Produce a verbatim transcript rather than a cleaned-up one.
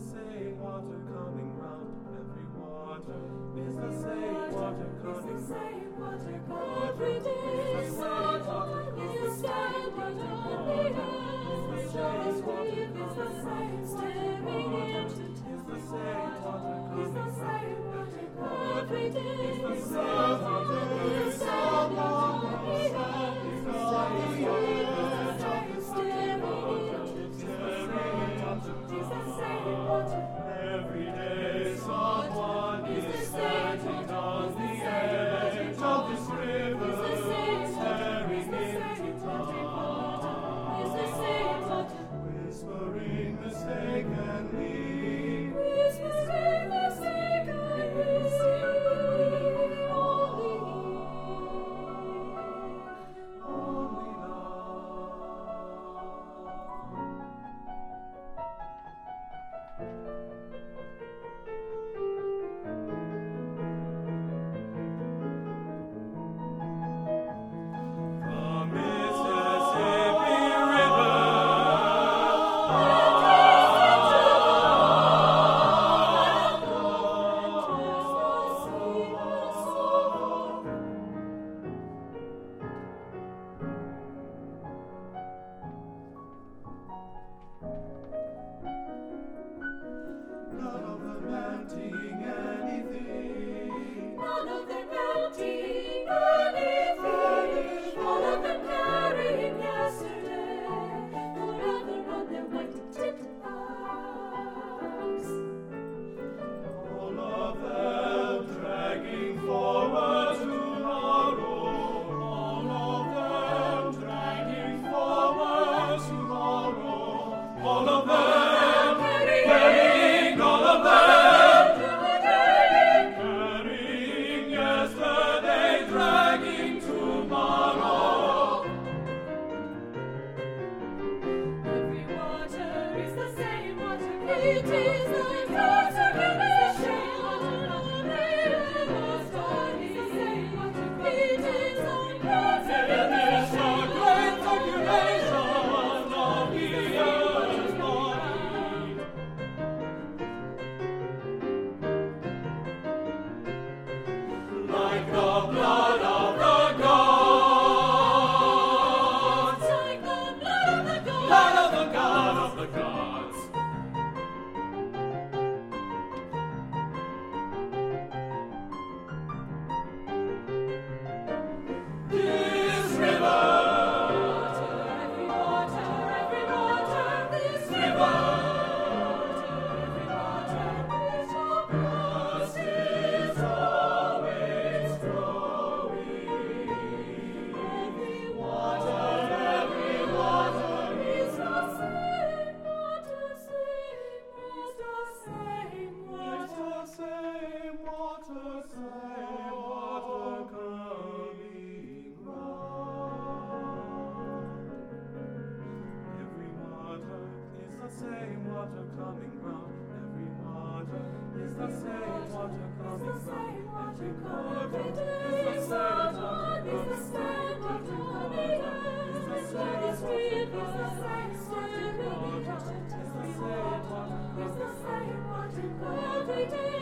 same water coming round. Every water is the same water coming round. Every day is the same water is standing on the earth. Just weep is the same staring into is the same water coming round. Every day is the same water is standing on the earth. Is the same water staring into is the same water. Every day someone is standing on the edge of this river, staring into time, whispering mistakenly, whispering mistakenly, only, only love. None of them melting anything. None of them melting anything. All of them carrying yesterday. Forever on their white tipped backs. All of them dragging forward tomorrow. All of them dragging forward tomorrow. All of them. It is the first circulation of the river's body. It is the first circulation of the earth's body. Like the blood of the gods, like the blood of the gods, blood of the God of the gods. This river, every water, every water, this river, every water, which across is always flowing. Every water, every water is the same water, same is the same water, same water, same water coming round. Every water is the same water coming round. Every water is the same water coming round. Every water is the same water is the same water coming round. Is the same water is the same water is the same water is the same water every day.